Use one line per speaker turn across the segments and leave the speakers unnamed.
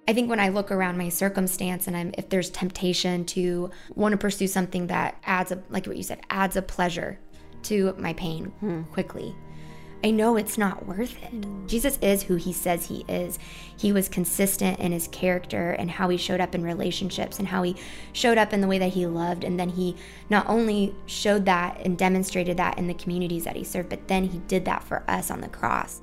I think when I look around my circumstance and if there's temptation to want to pursue something that like what you said, adds a pleasure to my pain quickly, I know it's not worth it. Jesus is who he says he is. He was consistent in his character and how he showed up in relationships and how he showed up in the way that he loved. And then he not only showed that and demonstrated that in the communities that he served, but then he did that for us on the cross.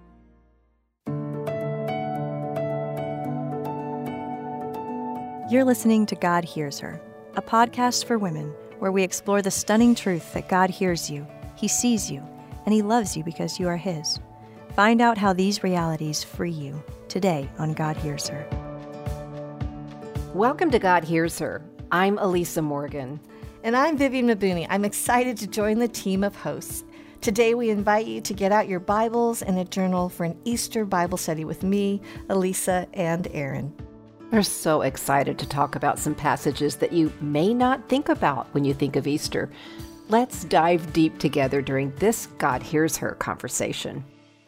You're listening to God Hears Her, a podcast for women where we explore the stunning truth that God hears you, he sees you, and he loves you because you are his. Find out how these realities free you today on God Hears Her.
Welcome to God Hears Her. I'm Elisa Morgan.
And I'm Vivian Mabuni. I'm excited to join the team of hosts. Today we invite you to get out your Bibles and a journal for an Easter Bible study with me, Elisa, and Aaron.
We're so excited to talk about some passages that you may not think about when you think of Easter. Let's dive deep together during this God Hears Her conversation.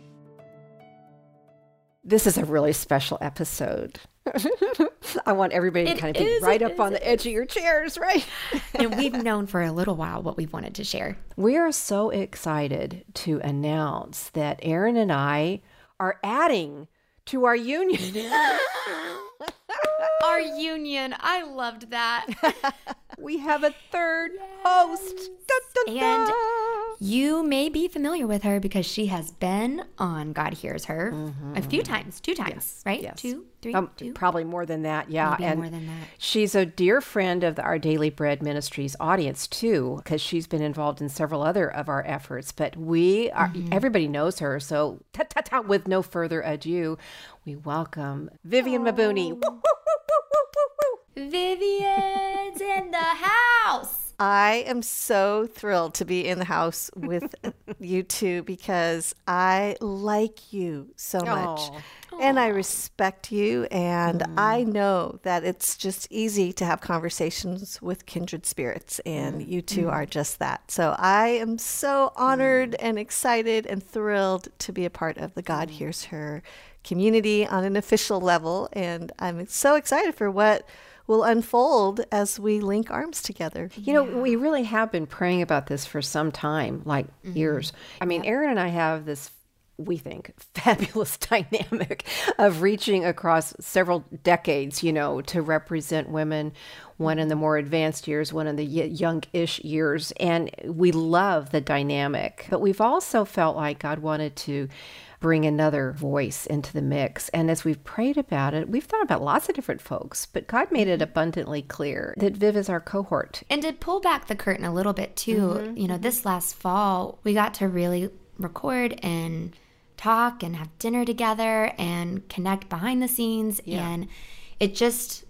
This is a really special episode. I want everybody to kind of be right up on the edge of your chairs, right?
And we've known for a little while what we've wanted to share.
We are so excited to announce that Aaron and I are adding to our union.
Our union. I loved that.
We have a third host. Dun, dun, dun.
And you may be familiar with her because she has been on God Hears Her a few times, 2 times,
Yes,
right?
yes.
2, 3, 2?
Probably more than that, yeah.
Maybe
and
more than that.
She's a dear friend of Our Daily Bread Ministries audience, too, because she's been involved in several other of our efforts. But we are, everybody knows her, so with no further ado, we welcome Vivian Mabuni. Woo, woo, woo, woo, woo, woo, woo.
Vivian's in the house.
I am so thrilled to be in the house with you two because I like you so much. And I respect you, and I know that it's just easy to have conversations with kindred spirits, and you two are just that. So I am so honored and excited and thrilled to be a part of the God Hears Her community on an official level, and I'm so excited for what will unfold as we link arms together.
You know, we really have been praying about this for some time, like years. I mean, Aaron and I have this, we think, fabulous dynamic of reaching across several decades, you know, to represent women, one in the more advanced years, one in the young-ish years. And we love the dynamic. But we've also felt like God wanted to bring another voice into the mix. And as we've prayed about it, we've thought about lots of different folks, but God made it abundantly clear that Viv is our cohort.
And to pull back the curtain a little bit too, you know, this last fall, we got to really record and talk and have dinner together and connect behind the scenes.
Yeah.
And it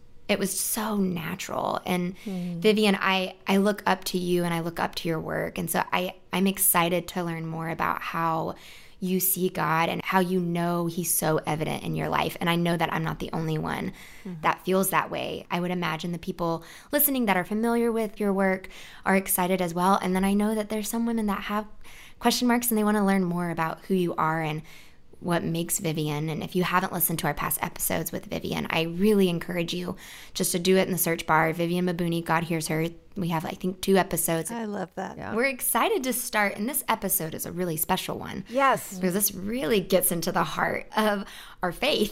was so natural. And Vivian, I look up to you and I look up to your work. And so I'm excited to learn more about how you see God and how you know he's so evident in your life. And I know that I'm not the only one that feels that way. I would imagine the people listening that are familiar with your work are excited as well. And then I know that there's some women that have question marks and they want to learn more about who you are and what makes Vivian. And if you haven't listened to our past episodes with Vivian, I really encourage you just to do it in the search bar. Vivian Mabuni, God Hears Her. We have, I think, 2 episodes.
I love that.
Yeah.
We're excited to start, and this episode is a really special one.
Yes.
Because this really gets into the heart of our faith.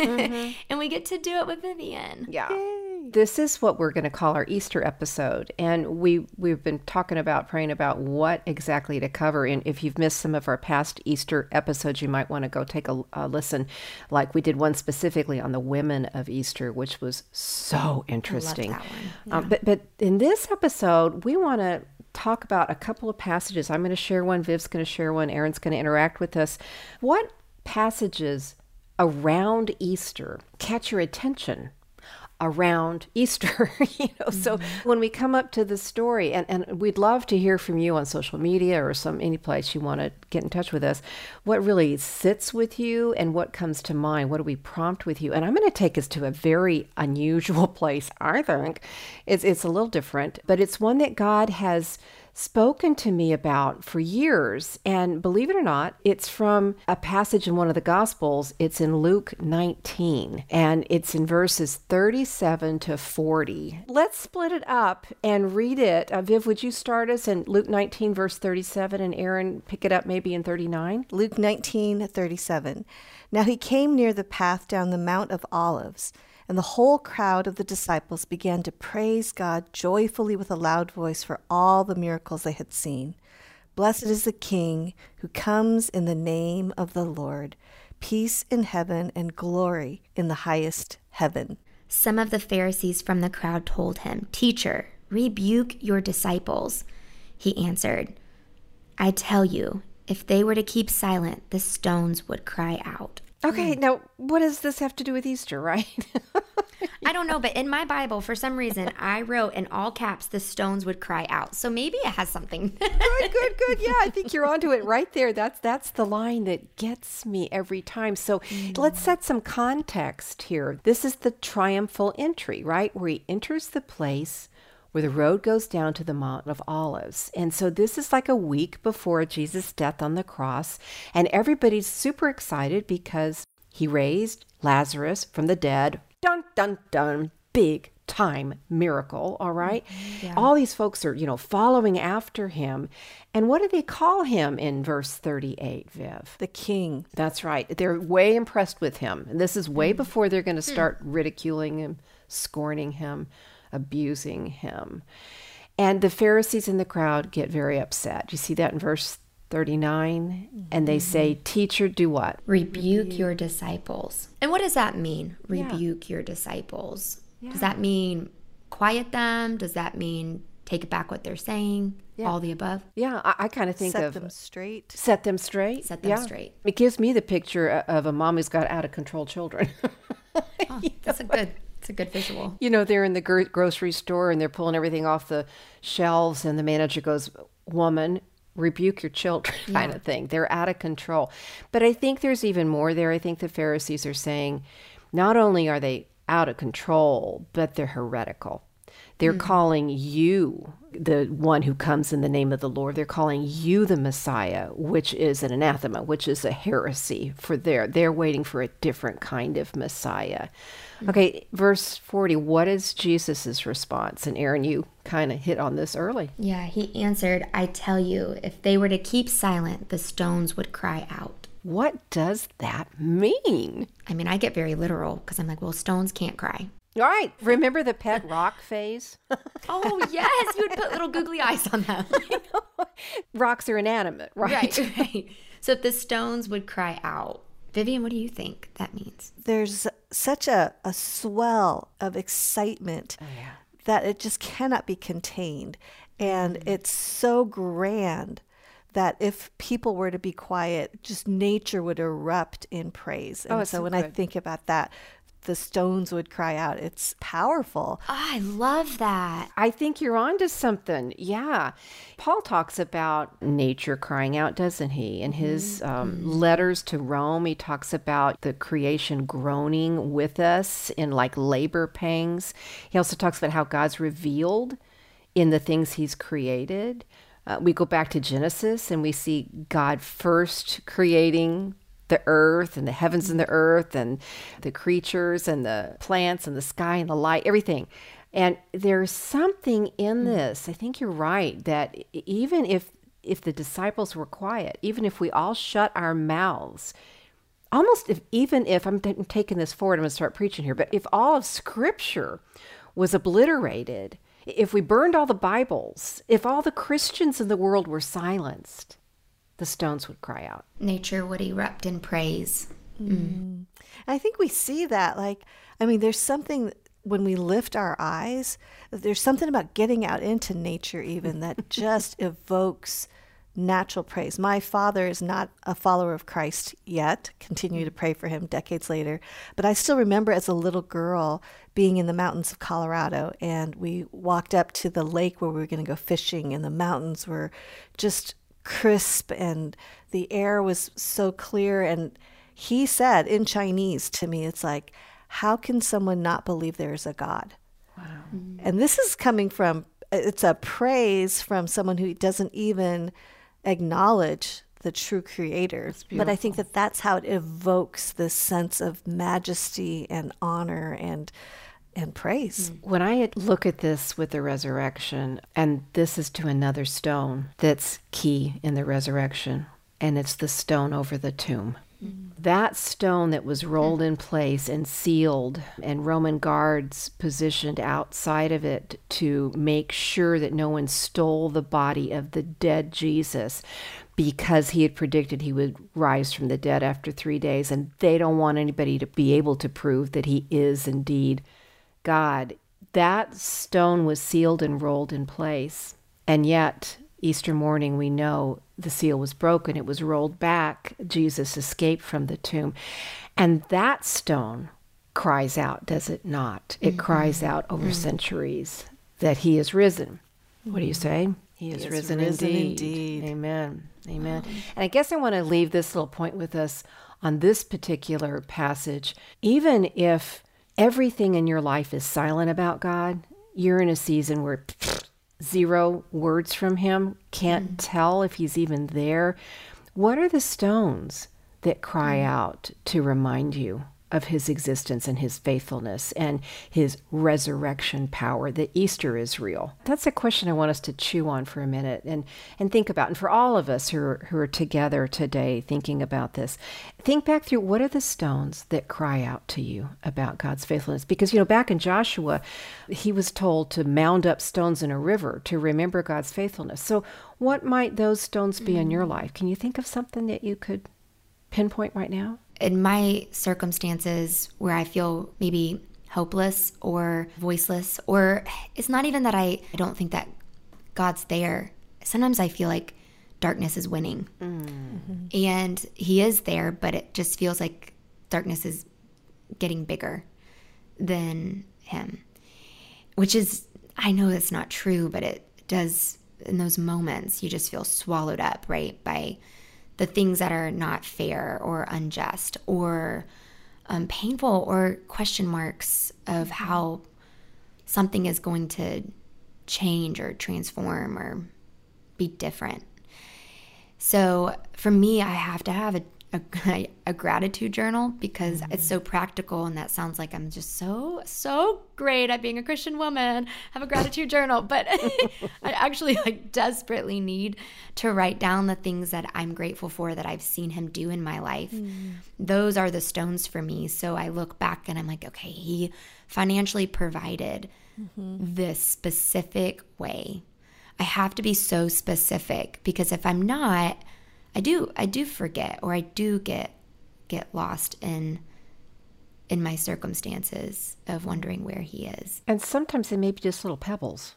And we get to do it with Vivian.
Yeah. This is what we're going to call our Easter episode. And we've been praying about what exactly to cover. And if you've missed some of our past Easter episodes, you might want to go take a listen. Like we did one specifically on the women of Easter, which was so interesting.
I loved that one.
But in this episode, we want to talk about a couple of passages. I'm going to share one, Viv's going to share one, Aaron's going to interact with us. What passages around Easter catch your attention around Easter? So when we come up to the story, and we'd love to hear from you on social media or any place you want to get in touch with us, what really sits with you and what comes to mind? What do we prompt with you? And I'm going to take us to a very unusual place, I think. It's a little different, but it's one that God has spoken to me about for years. And believe it or not, it's from a passage in one of the Gospels. It's in Luke 19, and it's in verses 37 to 40. Let's split it up and read it. Viv, would you start us in Luke 19, verse 37, and Aaron pick it up maybe in 39?
Luke 19:37. Now he came near the path down the Mount of Olives, and the whole crowd of the disciples began to praise God joyfully with a loud voice for all the miracles they had seen. Blessed is the King who comes in the name of the Lord. Peace in heaven and glory in the highest heaven.
Some of the Pharisees from the crowd told him, "Teacher, rebuke your disciples." He answered, "I tell you, if they were to keep silent, the stones would cry out."
Okay, now what does this have to do with Easter, right?
I don't know, but in my Bible, for some reason, I wrote in all caps, the stones would cry out. So maybe it has something.
Good. Yeah, I think you're onto it right there. That's the line that gets me every time. So let's set some context here. This is the triumphal entry, right? Where he enters the place where the road goes down to the Mount of Olives. And so this is like a week before Jesus' death on the cross. And everybody's super excited because he raised Lazarus from the dead. Dun, dun, dun. Big time miracle, all right? Yeah. All these folks are, following after him. And what do they call him in verse 38, Viv?
The King.
That's right. They're way impressed with him. And this is way before they're going to start ridiculing him, scorning him, abusing him. And the Pharisees in the crowd get very upset. You see that in verse 39? And they say, "Teacher, do what?"
Rebuke your disciples. And what does that mean? Rebuke your disciples. Yeah. Does that mean quiet them? Does that mean take back what they're saying? Yeah. All the above?
Yeah, I kind of think
set them straight.
Set them straight.
Set them straight.
It gives me the picture of a mom who's got out of control children.
Oh, that's It's a good visual.
They're in the grocery store and they're pulling everything off the shelves and the manager goes, "Woman, rebuke your children," kind of thing. They're out of control. But I think there's even more there. I think the Pharisees are saying not only are they out of control, but they're heretical. They're calling you the one who comes in the name of the Lord. They're calling you the Messiah, which is an anathema, which is a heresy for they're waiting for a different kind of Messiah. Okay, verse 40, what is Jesus's response? And Aaron, you kind of hit on this early.
Yeah, he answered, "I tell you, if they were to keep silent, the stones would cry out."
What does that mean?
I mean, I get very literal because I'm like, well, stones can't cry.
All right. Remember the pet rock phase?
Oh, yes. You would put little googly eyes on them.
Rocks are inanimate, right?
Right. So if the stones would cry out. Vivian, what do you think that means?
There's such a swell of excitement that it just cannot be contained. And it's so grand that if people were to be quiet, just nature would erupt in praise. And so when I think about that, the stones would cry out. It's powerful.
Oh, I love that.
I think you're onto something. Yeah. Paul talks about nature crying out, doesn't he? In his letters to Rome, he talks about the creation groaning with us in like labor pangs. He also talks about how God's revealed in the things he's created. We go back to Genesis and we see God first creating the earth and the heavens and the earth and the creatures and the plants and the sky and the light, everything. And there's something in this, I think you're right, that even if the disciples were quiet, even if we all shut our mouths, even if I'm taking this forward, I'm going to start preaching here, but if all of Scripture was obliterated, if we burned all the Bibles, if all the Christians in the world were silenced, the stones would cry out.
Nature would erupt in praise.
I think we see that. There's something when we lift our eyes, there's something about getting out into nature even that just evokes natural praise. My father is not a follower of Christ yet. Continue to pray for him decades later. But I still remember as a little girl being in the mountains of Colorado, and we walked up to the lake where we were going to go fishing, and the mountains were just crisp and the air was so clear. And he said in Chinese to me, it's like, how can someone not believe there is a God?
Wow.
And this is coming from it's a praise from someone who doesn't even acknowledge the true creator. But I think that that's how it evokes this sense of majesty and honor and praise.
When I look at this with the resurrection, and this is to another stone that's key in the resurrection, and it's the stone over the tomb. That stone that was rolled in place and sealed, and Roman guards positioned outside of it to make sure that no one stole the body of the dead Jesus, because he had predicted he would rise from the dead after 3 days, and they don't want anybody to be able to prove that he is indeed God. That stone was sealed and rolled in place, and yet Easter morning, we know the seal was broken. It was rolled back. Jesus escaped from the tomb. And that stone cries out, does it not? It cries out over centuries that he is risen. What do you say? He is risen indeed. Amen. Amen. And I guess I want to leave this little point with us on this particular passage. Even if everything in your life is silent about God, you're in a season where zero words from him, can't tell if he's even there. What are the stones that cry out to remind you of his existence and his faithfulness and his resurrection power, that Easter is real? That's a question I want us to chew on for a minute and think about. And for all of us who are together today thinking about this, think back through, what are the stones that cry out to you about God's faithfulness? Because, back in Joshua, he was told to mound up stones in a river to remember God's faithfulness. So what might those stones be in your life? Can you think of something that you could pinpoint right now?
In my circumstances where I feel maybe hopeless or voiceless, or it's not even that I don't think that God's there. Sometimes I feel like darkness is winning. And he is there, but it just feels like darkness is getting bigger than him, which is, I know that's not true, but it does. In those moments, you just feel swallowed up, right, by the things that are not fair or unjust or painful, or question marks of how something is going to change or transform or be different. So for me, I have to have a gratitude journal, because it's so practical, and that sounds like I'm just so great at being a Christian woman, have a gratitude journal, but I actually desperately need to write down the things that I'm grateful for that I've seen him do in my life. Those are the stones for me. So I look back and I'm like, okay, he financially provided this specific way. I have to be so specific, because if I'm not, I do forget, or I do get lost in my circumstances of wondering where he is.
And sometimes they may be just little pebbles,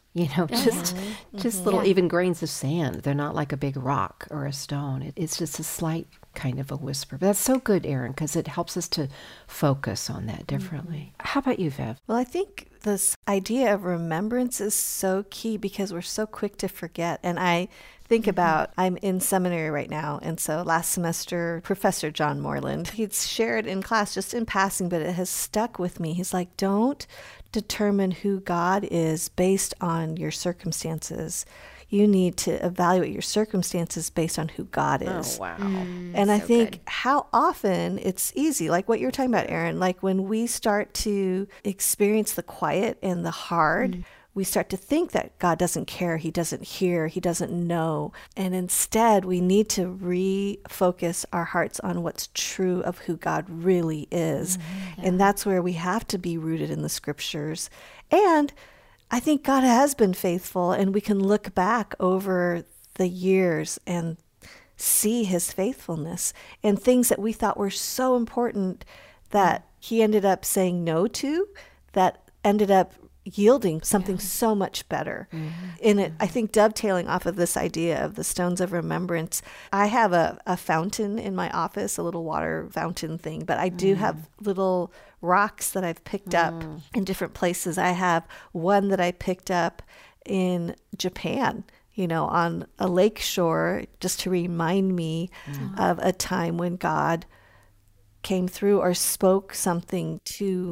just little even grains of sand. They're not like a big rock or a stone. It's just a slight kind of a whisper. But that's so good, Erin, because it helps us to focus on that differently. How about you, Viv?
Well, I think this idea of remembrance is so key, because we're so quick to forget. And I think about, I'm in seminary right now, and so last semester, Professor John Moreland, he'd shared in class just in passing, but it has stuck with me. He's like, don't determine who God is based on your circumstances. You need to evaluate your circumstances based on who God is.
Oh, wow.
And I think how often it's easy, like what you were talking about, Erin, like when we start to experience the quiet and the hard, we start to think that God doesn't care, he doesn't hear, he doesn't know. And instead, we need to refocus our hearts on what's true of who God really is. And that's where we have to be rooted in the scriptures. And I think God has been faithful, and we can look back over the years and see his faithfulness, and things that we thought were so important that he ended up saying no to, that ended up yielding something so much better in it. I think dovetailing off of this idea of the stones of remembrance, I have a fountain in my office, a little water fountain thing, but I do have little rocks that I've picked up in different places. I have one that I picked up in Japan, on a lake shore, just to remind me of a time when God came through or spoke something to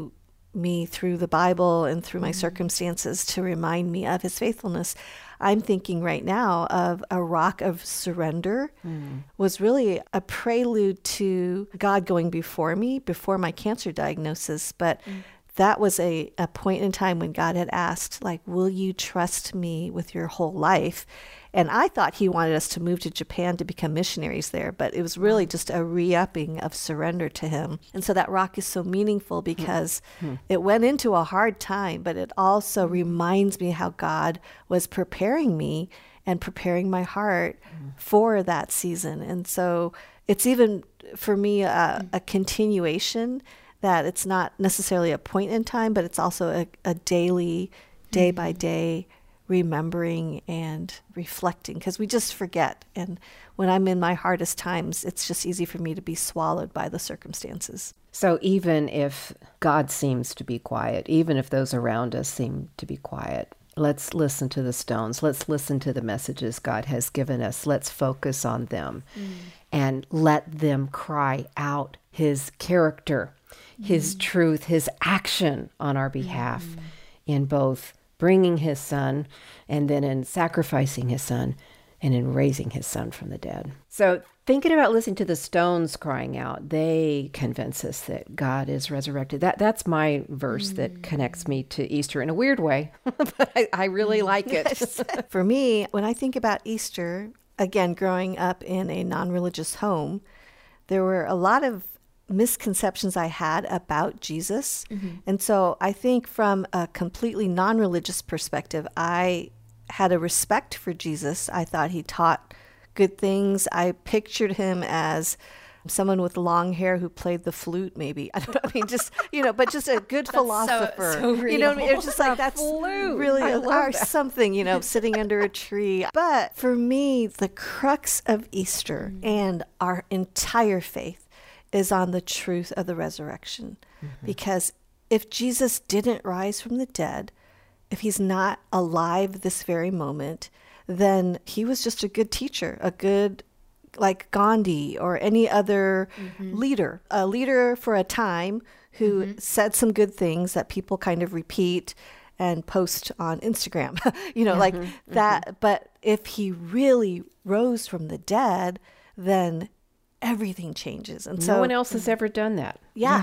me through the Bible and through my circumstances to remind me of his faithfulness. I'm thinking right now of a rock of surrender was really a prelude to God going before me, before my cancer diagnosis. But that was a point in time when God had asked, like, will you trust me with your whole life? And I thought he wanted us to move to Japan to become missionaries there, but it was really just a re-upping of surrender to him. And so that rock is so meaningful because it went into a hard time, but it also reminds me how God was preparing me and preparing my heart for that season. And so it's even for me a continuation, that it's not necessarily a point in time, but it's also a daily, day by day remembering and reflecting, because we just forget. And when I'm in my hardest times, it's just easy for me to be swallowed by the circumstances.
So even if God seems to be quiet, even if those around us seem to be quiet, let's listen to the stones. Let's listen to the messages God has given us. Let's focus on them and let them cry out his character, his truth, his action on our behalf in both bringing his son and then in sacrificing his son and in raising his son from the dead. So thinking about listening to the stones crying out, they convince us that God is resurrected. That's my verse that connects me to Easter in a weird way, but I really like it.
For me, when I think about Easter, again, growing up in a non-religious home, there were a lot of misconceptions I had about Jesus. And so I think from a completely non-religious perspective, I had a respect for Jesus. I thought he taught good things. I pictured him as someone with long hair who played the flute, maybe. I don't know. I mean, just, but just a good philosopher.
So real.
You know what I mean? It's just like, that's
flute.
really
that.
something, sitting under a tree. But for me, the crux of Easter and our entire faith is on the truth of the resurrection. Because if Jesus didn't rise from the dead, if he's not alive this very moment, then he was just a good teacher, a good, like Gandhi or any other leader, a leader for a time who said some good things that people kind of repeat and post on Instagram, like that. But if he really rose from the dead, then everything changes. And
no one else has ever done that.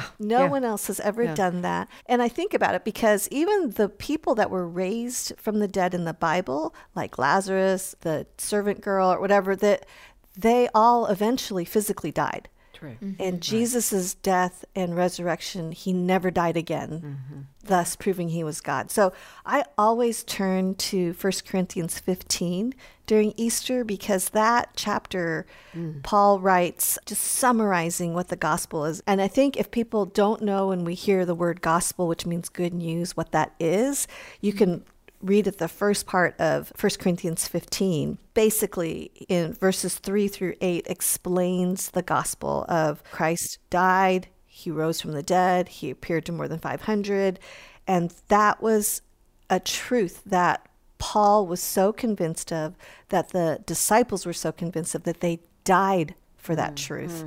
No one else has ever done that. And I think about it because even the people that were raised from the dead in the Bible, like Lazarus, the servant girl, or whatever, that they all eventually physically died.
True.
And Jesus's death and resurrection, he never died again, thus proving he was God. So I always turn to 1 Corinthians 15 during Easter, because that chapter, Paul writes, just summarizing what the gospel is. And I think if people don't know when we hear the word gospel, which means good news, what that is, you can read at the first part of 1 Corinthians 15, basically in verses 3 through 8, explains the gospel of Christ died, he rose from the dead, he appeared to more than 500. And that was a truth that Paul was so convinced of, that the disciples were so convinced of, that they died for that truth.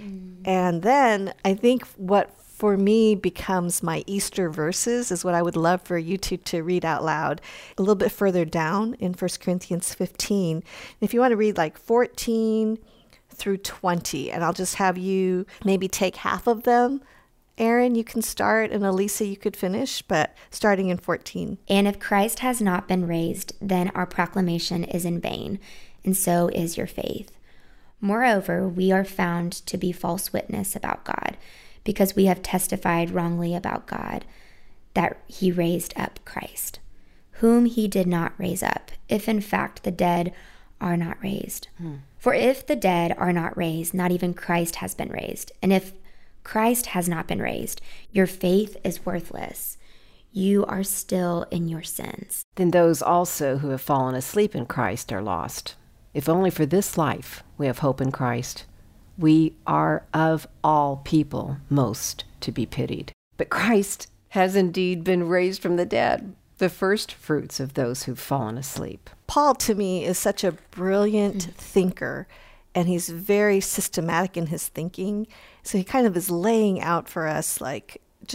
And then I think what for me becomes my Easter verses is what I would love for you to read out loud a little bit further down in 1 Corinthians 15. If you want to read like 14 through 20, and I'll just have you maybe take half of them. Erin, you can start, and Elisa, you could finish, but starting in 14.
And if Christ has not been raised, then our proclamation is in vain, and so is your faith. Moreover, we are found to be false witness about God, because we have testified wrongly about God, that he raised up Christ, whom he did not raise up, if in fact the dead are not raised. For if the dead are not raised, not even Christ has been raised. And if Christ has not been raised, your faith is worthless. You are still in your sins.
Then those also who have fallen asleep in Christ are lost. If only for this life we have hope in Christ, we are of all people most to be pitied. But Christ has indeed been raised from the dead, the first fruits of those who've fallen asleep.
Paul, to me, is such a brilliant thinker, and he's very systematic in his thinking. So he kind of is laying out for us, like, just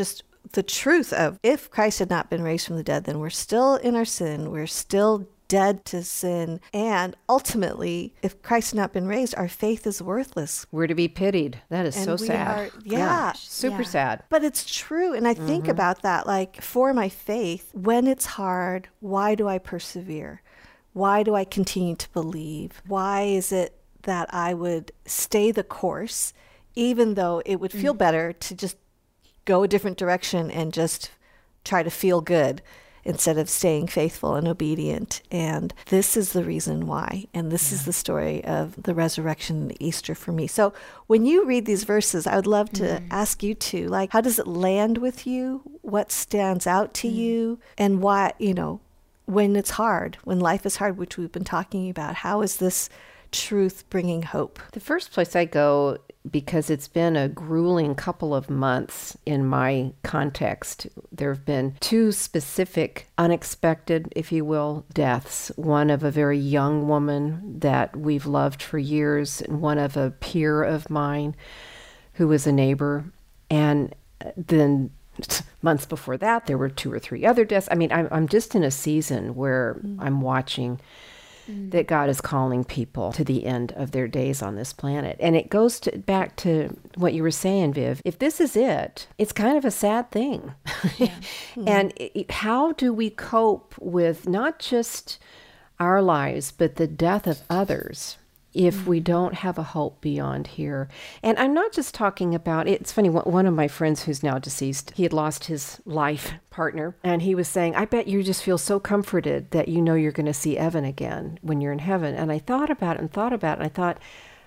the truth of if Christ had not been raised from the dead, then we're still in our sin. We're still dead to sin. And ultimately, if Christ had not been raised, our faith is worthless.
We're to be pitied. That is so sad. Super sad.
But it's true. And I think about that, like, for my faith, when it's hard, why do I persevere? Why do I continue to believe? Why is it that I would stay the course, even though it would feel better to just go a different direction and just try to feel good instead of staying faithful and obedient? And this is the reason why. And this is the story of the resurrection and Easter for me. So when you read these verses, I would love to ask you too, like, how does it land with you? What stands out to you? And why, when it's hard, when life is hard, which we've been talking about, how is this truth bringing hope?
The first place I go, because it's been a grueling couple of months in my context. There have been two specific, unexpected, if you will, deaths. One of a very young woman that we've loved for years, and one of a peer of mine who was a neighbor. And then months before that, there were 2 or 3 other deaths. I mean, I'm just in a season where I'm watching that God is calling people to the end of their days on this planet. And it goes back to what you were saying, Viv. If this is it, it's kind of a sad thing. And how do we cope with not just our lives, but the death of others if we don't have a hope beyond here? And I'm not just talking about, it's funny, one of my friends who's now deceased, he had lost his life partner, and he was saying, I bet you just feel so comforted that you know you're going to see Evan again when you're in heaven. And I thought about it, and I thought,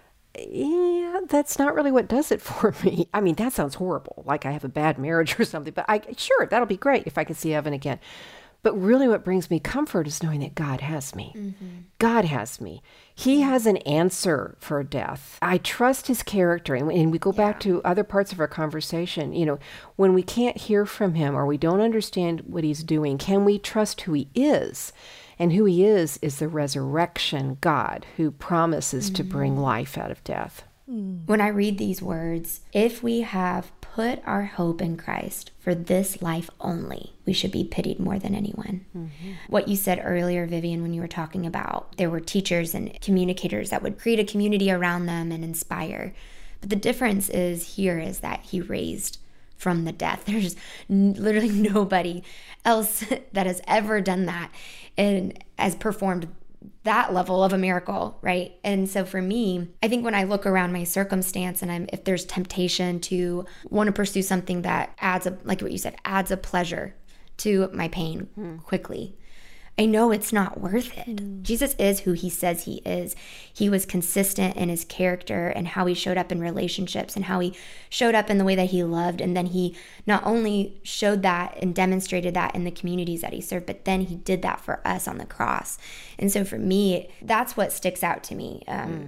yeah, that's not really what does it for me. I mean, that sounds horrible, like I have a bad marriage or something, but sure, that'll be great if I can see Evan again. But really what brings me comfort is knowing that God has me. God has me. He has an answer for death. I trust his character. And we go back to other parts of our conversation. When we can't hear from him or we don't understand what he's doing, can we trust who he is? And who he is the resurrection God who promises to bring life out of death.
When I read these words, if we have put our hope in Christ for this life only, we should be pitied more than anyone. What you said earlier, Vivian, when you were talking about there were teachers and communicators that would create a community around them and inspire. But the difference is that he raised from the death. There's literally nobody else that has ever done that and has performed that level of a miracle, right? And so for me, I think when I look around my circumstance and if there's temptation to want to pursue something that adds like what you said, adds a pleasure to my pain quickly, I know it's not worth it. Jesus is who he says he is. He was consistent in his character and how he showed up in relationships and how he showed up in the way that he loved. And then he not only showed that and demonstrated that in the communities that he served, but then he did that for us on the cross. And so for me, that's what sticks out to me.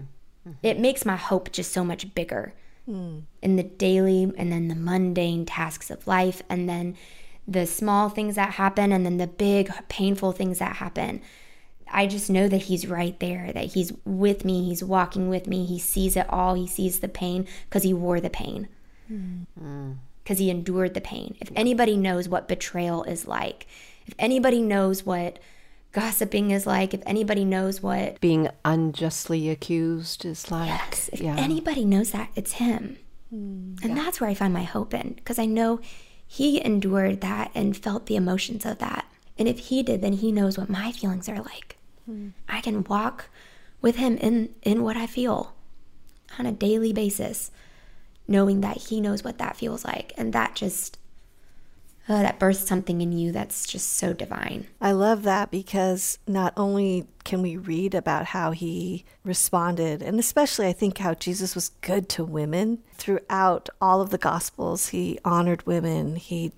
It makes my hope just so much bigger in the daily and then the mundane tasks of life, and then the small things that happen, and then the big painful things that happen. I just know that he's right there, that he's with me, he's walking with me, he sees it all, he sees the pain because he wore the pain, because he endured the pain. If anybody knows what betrayal is like, if anybody knows what gossiping is like, if anybody knows what
being unjustly accused is like,
if anybody knows that, it's him. And that's where I find my hope in, because I know he endured that and felt the emotions of that. And if he did, then he knows what my feelings are like. I can walk with him in what I feel on a daily basis, knowing that he knows what that feels like. And that just, that births something in you that's just so divine.
I love that, because not only can we read about how he responded, and especially I think how Jesus was good to women throughout all of the Gospels. He honored women.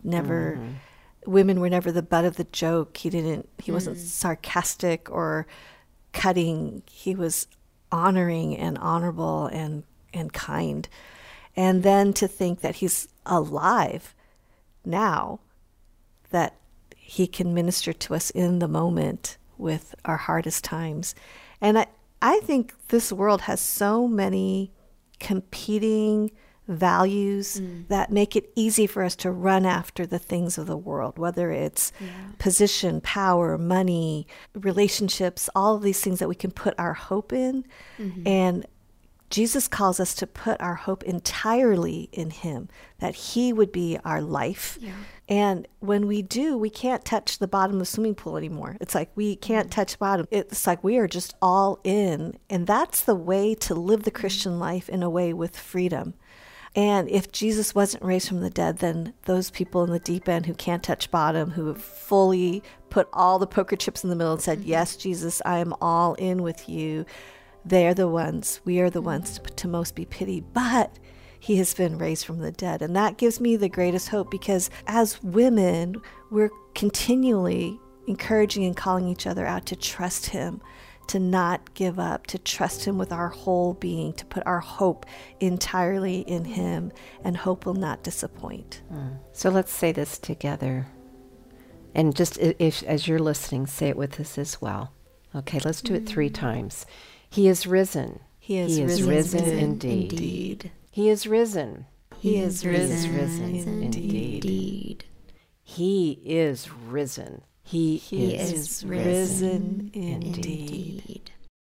Women were never the butt of the joke. He wasn't sarcastic or cutting. He was honoring and honorable and kind. And then to think that he's alive now, that he can minister to us in the moment with our hardest times. And I think this world has so many competing values that make it easy for us to run after the things of the world, whether it's position, power, money, relationships, all of these things that we can put our hope in. And Jesus calls us to put our hope entirely in him, that he would be our life. And when we do, we can't touch the bottom of the swimming pool anymore. It's like we can't touch bottom. It's like we are just all in. And that's the way to live the Christian life, in a way with freedom. And if Jesus wasn't raised from the dead, then those people in the deep end who can't touch bottom, who have fully put all the poker chips in the middle and said, yes, Jesus, I am all in with you, they're the ones, we are the ones to most be pitied. But he has been raised from the dead. And that gives me the greatest hope, because as women, we're continually encouraging and calling each other out to trust him, to not give up, to trust him with our whole being, to put our hope entirely in him, and hope will not disappoint.
So let's say this together. And just if, as you're listening, say it with us as well. Okay, let's do it 3 times. He is risen.
He is
risen indeed. He is risen.
He is risen
indeed.
He is risen. He is
risen indeed.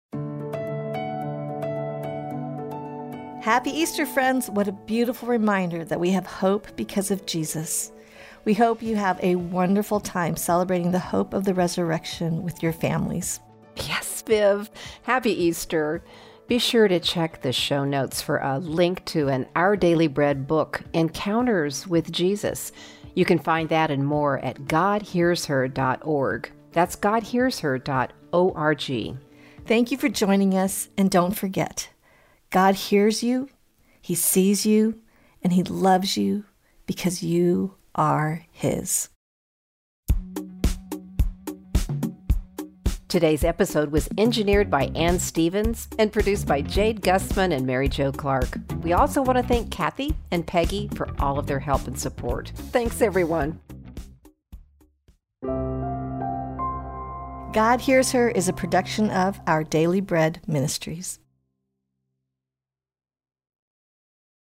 Happy Easter, friends. What a beautiful reminder that we have hope because of Jesus. We hope you have a wonderful time celebrating the hope of the resurrection with your families.
Yes, Viv. Happy Easter. Be sure to check the show notes for a link to an Our Daily Bread book, Encounters with Jesus. You can find that and more at GodHearsHer.org. That's GodHearsHer.org.
Thank you for joining us, and don't forget, God hears you, he sees you, and he loves you because you are his.
Today's episode was engineered by Ann Stevens and produced by Jade Gustman and Mary Jo Clark. We also want to thank Kathy and Peggy for all of their help and support. Thanks, everyone.
God Hears Her is a production of Our Daily Bread Ministries.